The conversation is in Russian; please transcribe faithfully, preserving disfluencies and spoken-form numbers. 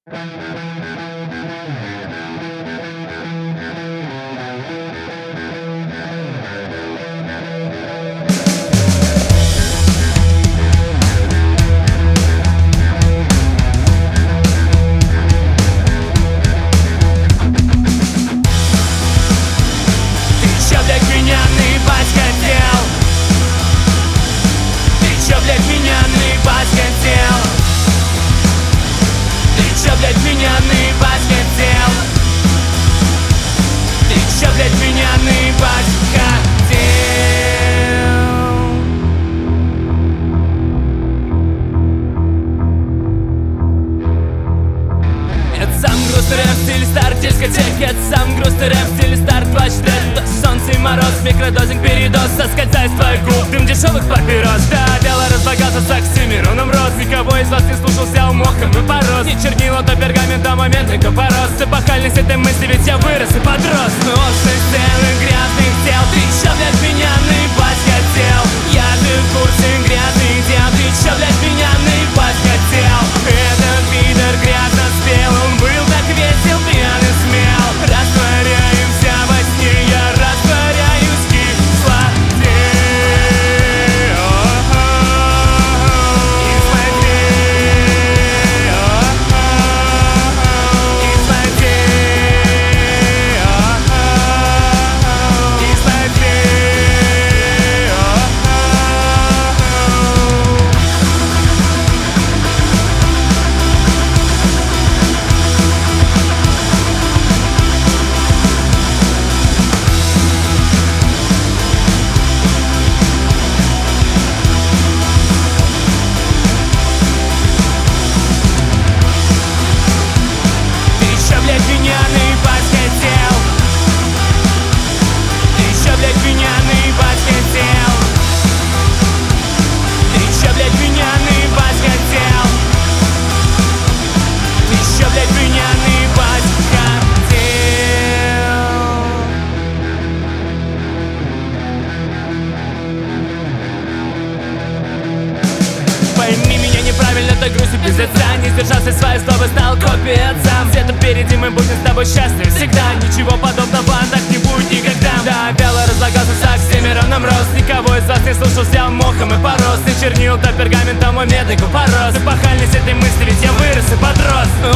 Дискотеки, это сам грустный рэп в стиле старт двадцать лет. То солнце и мороз, микродозинг, передоз. Соскользает с твоих губ дым дешевых папирос. Да, вяло разлагался с оксимироном роз. Никого из вас не слушался умохом и порос. Не чернила, то пергамент, а моментный копорос. Эпохальность этой мысли, ведь я вырос и подрос. Но острых сцены, грязных тел. Ты чё, блядь, меня наебать хотел? Я же в курсе грязных дел. Ты чё, блядь, меня наебать хотел? Этот пидор грязно спел. Он был так весел, пьян и смел. Растворяемся во сне, я растворяюсь в кислоте. Грусть и без лица, не сдержался своей злобы, стал копией отца. Где-то впереди мы будем с тобой счастливы всегда. Ничего подобного так не будет никогда. Да, вяло разлагался с оксимироном рост. Никого из вас не слушался мохом и порос. Не чернил, то пергаментом мой медный купорос. Эпохальность этой мысли, ведь я вырос и подрос.